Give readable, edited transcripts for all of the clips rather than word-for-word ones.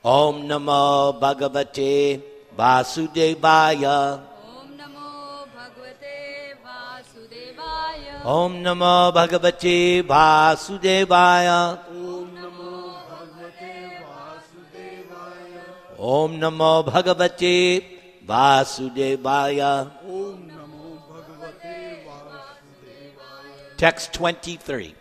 Om Namo Bhagavate Vasudevaya. Om Namo Bhagavate Vasudevaya. Om Namo Bhagavate Vasudevaya. Om Namo Bhagavate Vasudevaya. Om Namo Bhagavate Vasudevaya. Text 23.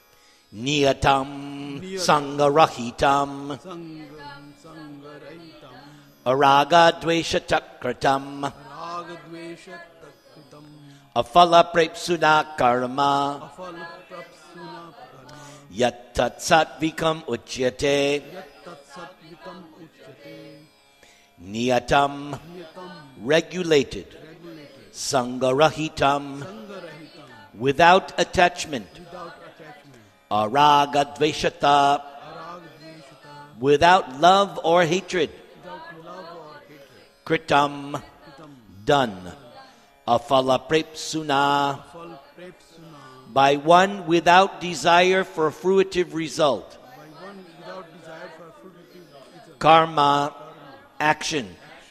Niyatam Sangarahitam Sangam Sangaraitam Araga Dvesha Chakratam Ragadvesha Takritam Afala Prepsuna Karma Afalaprapsuna Karma Yattat Satvikam Uchyate Yattatsatvikam Uchyate Niyatam Niyatam regulated regulated Sangarahitam Sangarahitam without attachment without attachment Araga Dveshata Aragadveshata without love or hatred without love or hatred Kritam Kritam done Afala Prepsuna Afalaprapsuna by one without desire for fruitive result by one without desire for fruitive result. Karma action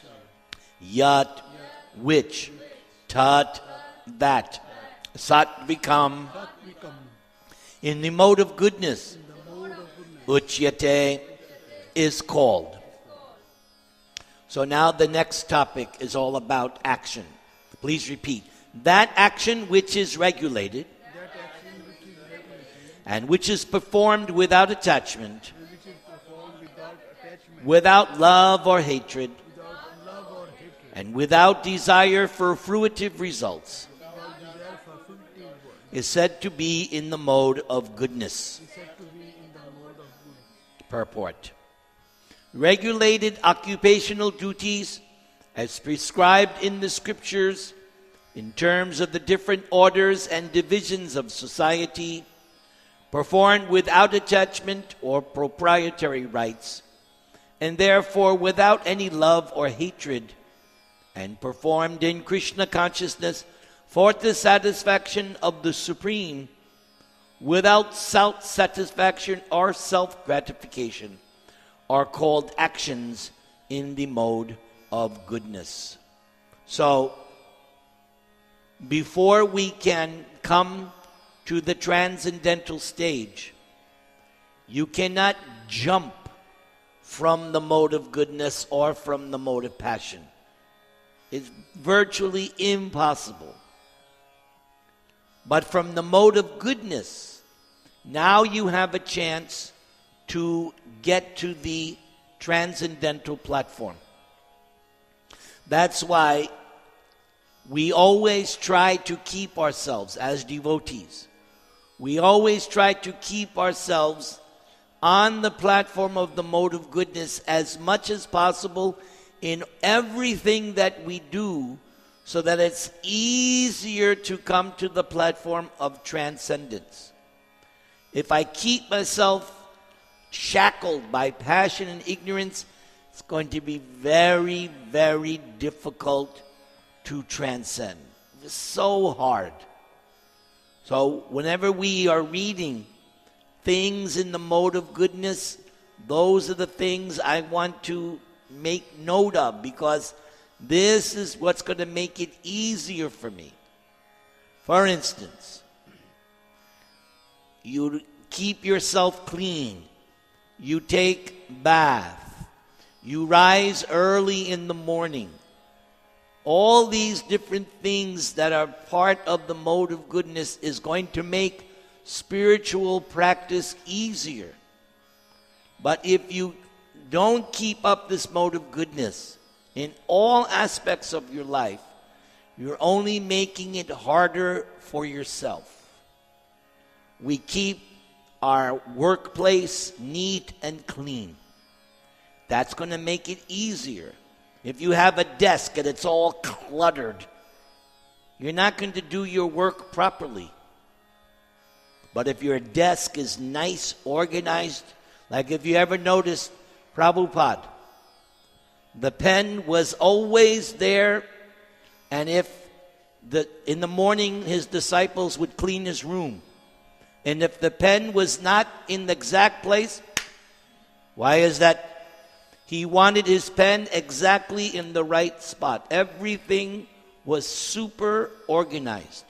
Yat which Tat that Satvikam Tatvikam in the mode of goodness the mode of goodness Uchyate is called. So now the next topic is all about action. Please repeat. That action which is regulated that action which is regulated and which is performed without attachment, and which is performed without attachment without love or hatred, without love or hatred and without desire for fruitive results, without desire for fruitive work is said to be in the mode of goodness. is said to be in the mode of good. Purport. Regulated occupational duties as prescribed in the scriptures in terms of the different orders and divisions of society, performed without attachment or proprietary rights, and therefore without any love or hatred, and performed in Krishna consciousness for the satisfaction of the Supreme, without self-satisfaction or self-gratification, are called actions in the mode of goodness. So, before we can come to the transcendental stage, you cannot jump from the mode of goodness or from the mode of passion. It's virtually impossible. But from the mode of goodness, now you have a chance to get to the transcendental platform. That's why we always try to keep ourselves as devotees. We always try to keep ourselves on the platform of the mode of goodness as much as possible in everything that we do, so that it's easier to come to the platform of transcendence. If I keep myself shackled by passion and ignorance, it's going to be very, very difficult to transcend. It's so hard. So whenever we are reading things in the mode of goodness, those are the things I want to make note of, because this is what's going to make it easier for me. For instance, you keep yourself clean. You take bath. You rise early in the morning. All these different things that are part of the mode of goodness is going to make spiritual practice easier. But if you don't keep up this mode of goodness in all aspects of your life, you're only making it harder for yourself. We keep our workplace neat and clean. That's going to make it easier. If you have a desk and it's all cluttered, you're not going to do your work properly. But if your desk is nice, organized, like if you ever noticed Prabhupada, the pen was always there, and if in the morning his disciples would clean his room, and if the pen was not in the exact place, why is that? He wanted his pen exactly in the right spot. Everything was super organized.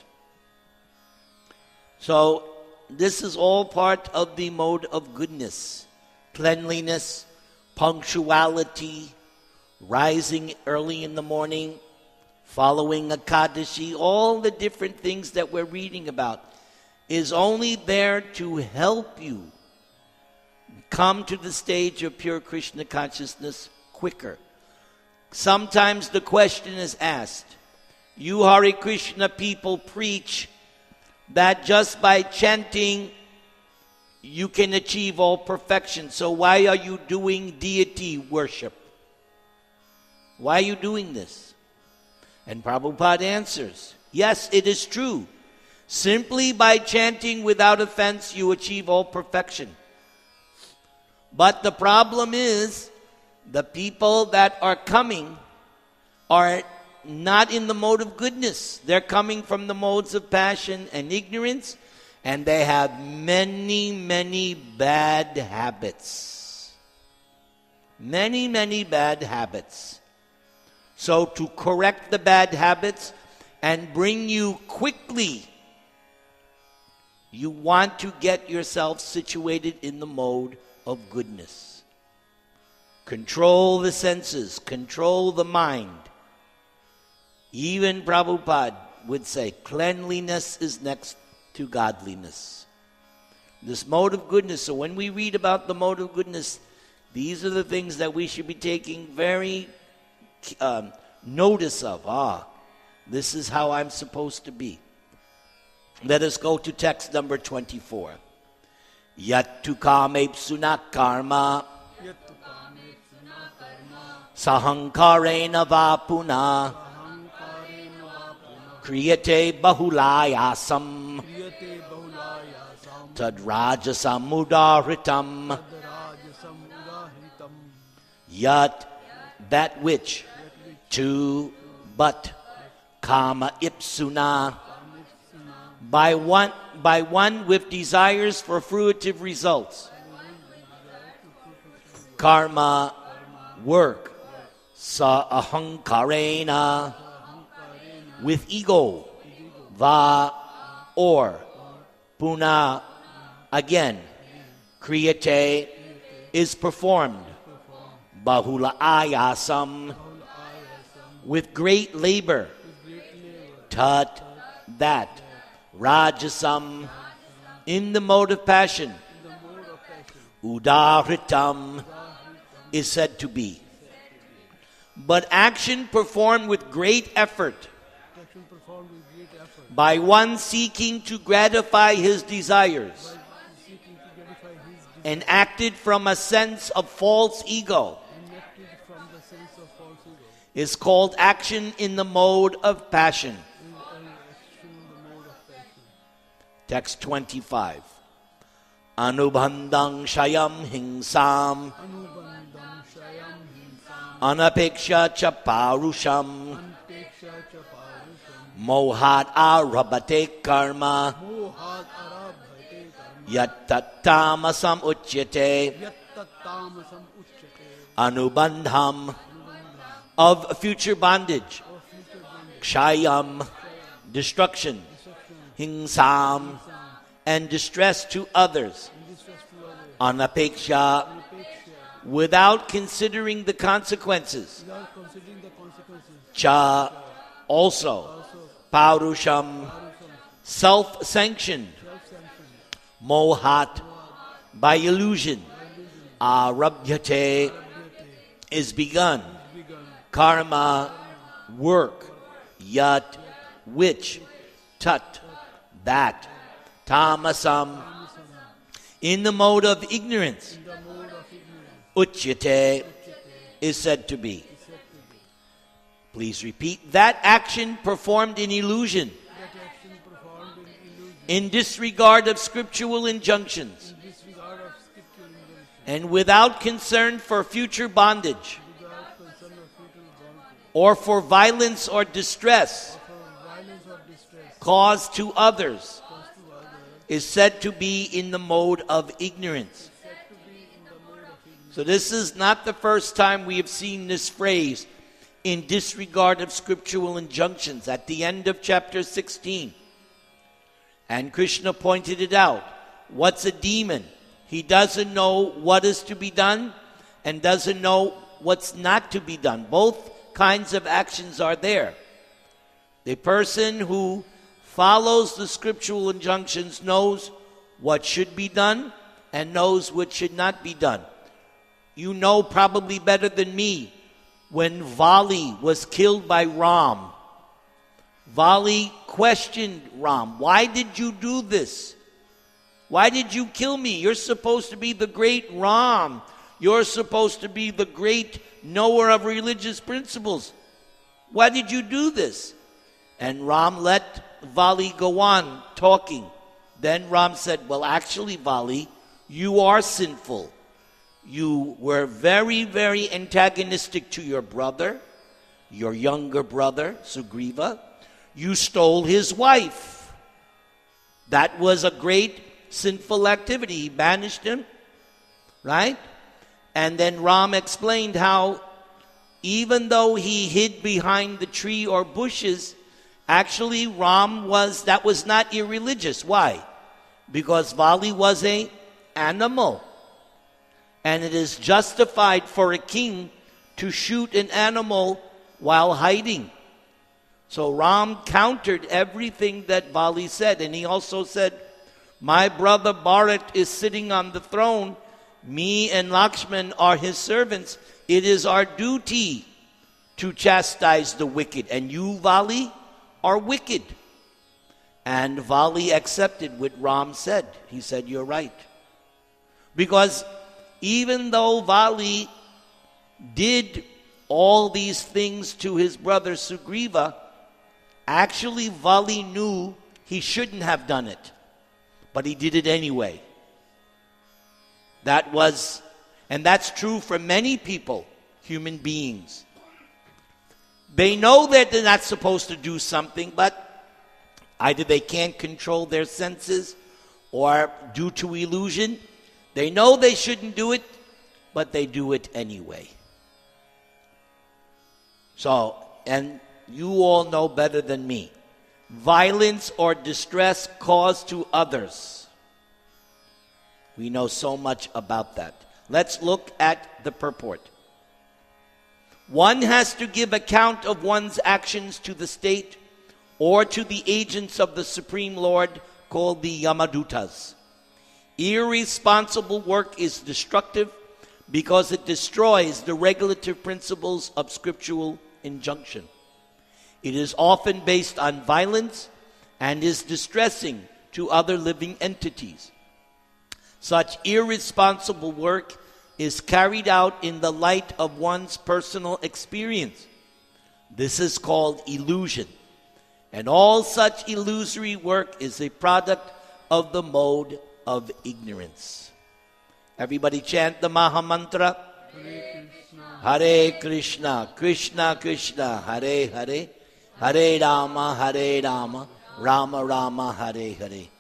So this is all part of the mode of goodness. Cleanliness, punctuality, rising early in the morning, following Ekadashi, all the different things that we're reading about is only there to help you come to the stage of pure Krishna consciousness quicker. Sometimes the question is asked, you Hare Krishna people preach that just by chanting you can achieve all perfection. So why are you doing deity worship? Why are you doing this? And Prabhupada answers, yes, it is true. Simply by chanting without offense, you achieve all perfection. But the problem is, the people that are coming are not in the mode of goodness. They're coming from the modes of passion and ignorance, and they have many, many bad habits. Many, many bad habits. So to correct the bad habits and bring you quickly, you want to get yourself situated in the mode of goodness. Control the senses, control the mind. Even Prabhupada would say, cleanliness is next to godliness. This mode of goodness, so when we read about the mode of goodness, these are the things that we should be taking very notice of. This is how I'm supposed to be. Let us go to text number 24. Yattu kamepsuna karma sahankarena vapuna kriyate bahulayasam tad rajasam udahritam. Yat, that which, to, but, kama ipsuna, by one with desires for fruitive results. Karma, work. Sa ahankarena, with ego. Va, or. Puna, again. Kriyate, is performed. Bahula ayasam, with great labor. Tat, that. Rajasam, in the mode of passion. Udahritam, is said to be. But action performed with great effort by one seeking to gratify his desires and acted from a sense of false ego is called action in the mode of passion. Text 25. Anubandang shayam hingsam anapeksha cha parusham mohat arabhate karma yattattamasam uchyate. Anubandham, of future bondage. Kshayam, destruction. Hingsam, and distress to others. Anapeksha, without considering the consequences. Cha, also. Paurusham, self-sanctioned. Mohat, by illusion. Arabhyate, is begun. Karma, work. Yat, which. Tat, that. Tamasam, in the mode of ignorance. Uchyate, is said to be. Please repeat. That action performed in illusion, in disregard of scriptural injunctions, and without concern for future bondage, or for violence or distress caused to others, is said to be in the mode of ignorance. So this is not the first time we have seen this phrase in disregard of scriptural injunctions at the end of chapter 16. And Krishna pointed it out. What's a demon? He doesn't know what is to be done and doesn't know what's not to be done. Both kinds of actions are there. The person who follows the scriptural injunctions knows what should be done and knows what should not be done. You know probably better than me when Vali was killed by Ram. Vali questioned Ram. Why did you do this? Why did you kill me? You're supposed to be the great Ram. You're supposed to be the great knower of religious principles. Why did you do this? And Ram let Vali go on talking. Then Ram said, well, actually, Vali, you are sinful. You were very, very antagonistic to your brother, your younger brother, Sugriva. You stole his wife. That was a great sinful activity. He banished him, right? And then Ram explained how even though he hid behind the tree or bushes, actually that was not irreligious. Why? Because Vali was an animal. And it is justified for a king to shoot an animal while hiding. So Ram countered everything that Vali said. And he also said, my brother Bharat is sitting on the throne. Me and Lakshman are his servants. It is our duty to chastise the wicked. And you, Vali, are wicked. And Vali accepted what Ram said. He said, you're right. Because even though Vali did all these things to his brother Sugriva, actually Vali knew he shouldn't have done it. But he did it anyway. And that's true for many people, human beings. They know that they're not supposed to do something, but either they can't control their senses or due to illusion, they know they shouldn't do it, but they do it anyway. So, and you all know better than me. Violence or distress caused to others. We know so much about that. Let's look at the purport. One has to give account of one's actions to the state or to the agents of the Supreme Lord called the Yamadutas. Irresponsible work is destructive because it destroys the regulative principles of scriptural injunction. It is often based on violence and is distressing to other living entities. Such irresponsible work is carried out in the light of one's personal experience. This is called illusion. And all such illusory work is a product of the mode of ignorance. Everybody chant the Maha Mantra. Hare Krishna, Krishna Krishna, Hare Hare, Hare Rama, Rama Rama, Hare Hare.